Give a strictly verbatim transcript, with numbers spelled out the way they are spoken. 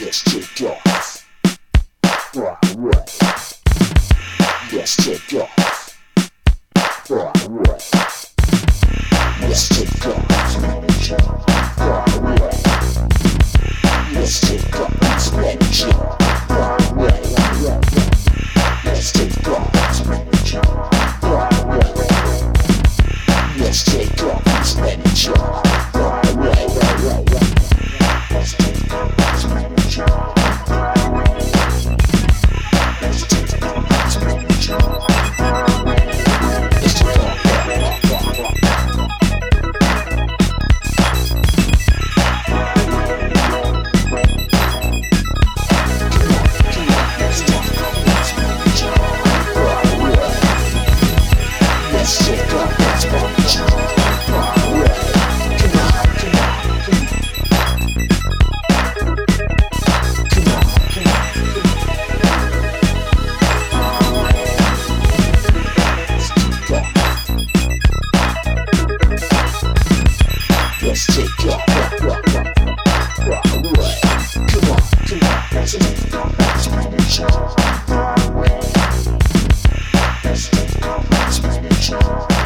Let's take off. Fly away. Let's take off. Fly away. Let's take off. Fly away. Let's take off. Fly away. Let's take off. Fly away. Let's take off. Fly away. Let's take off. Let's take off, rock, rock, rock, rock away. Come on, come on, let's take off, let's finish off, fly away. Let's take off, let's finish off.